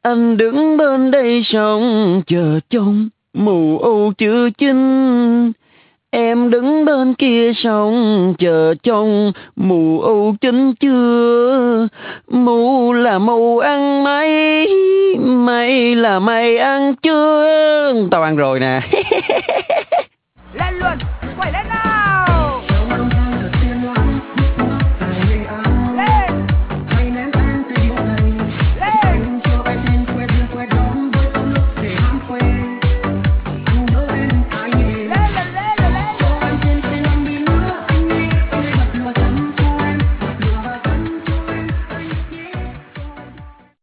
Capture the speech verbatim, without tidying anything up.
Anh đứng bên đây sống chờ trông mù u chưa chín. Em đứng bên kia sông chờ trông mù u chín chưa. Mù là mù ăn mây, mây là mày ăn chưa. Tao ăn rồi nè. Lên luôn, quẩy lên nào.